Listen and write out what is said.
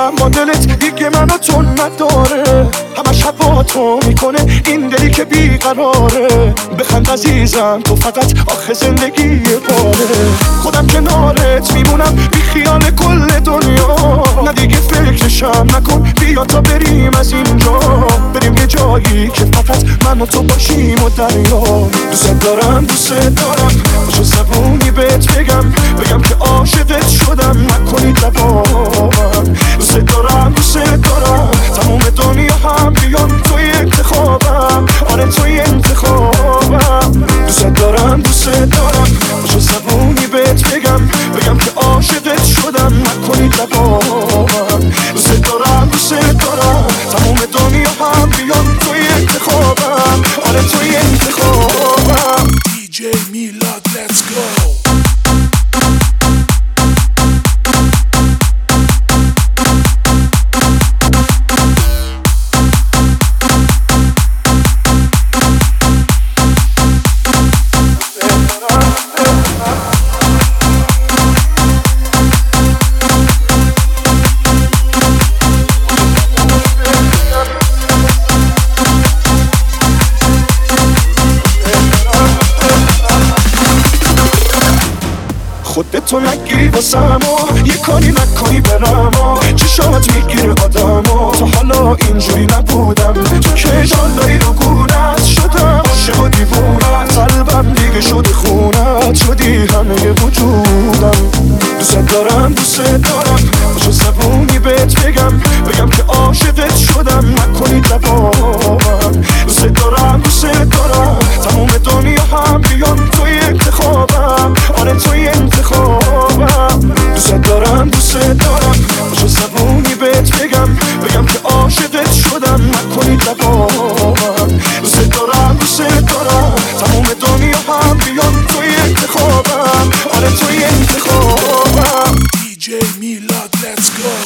دلم با دلت دیگه منو تو نداره، همه شب با تو میکنه این دلی که بیقراره. بخند عزیزم تو فقط آخه زندگی یه باره، خودم کنارت میمونم بی خیال کل دنیا. نه دیگه فکرشم نکن، بیا تا بریم از اینجا، بریم یه جایی که فقط من و تو باشیم و دریا. دوست دارم باشو زبونی بهت بگم که عاشقت شدم، نکنی دباغم. دوست دارم تموم دنیا هم بیان توی انتخابم، آره توی انتخابم. دوست دارم باشو زبونی بهت بگم که عاشقت شدم، نکنی دباغم. دوست دارم تموم دنیا هم بیان توی انتخابم، آره توی انتخابم. DJ Milad, let's go. خودتو نگیری واسم و یه کاری نکنی برم و چشامت میگیره آدم و تا حالا اینجوری نبودم. تو که جالایی رو گونت شدم، عاشق و دیوونت، قلبم دیگه شده خونت، شدی همه وجودم. دوست دارم باشو زبونی بهت بگم که عاشقت شدم، نکنی دباغم. دوست دارم تموم دنیا هم بیان توی انتخابم، آره توی انتخابم. دوست دارم باشو زبونی بهت بگم که عاشقت شدم، نکنی دباغم. دوست دارم تموم دنیا هم بیان توی انتخابم، آره توی انتخابم. DJ Milad, let's go.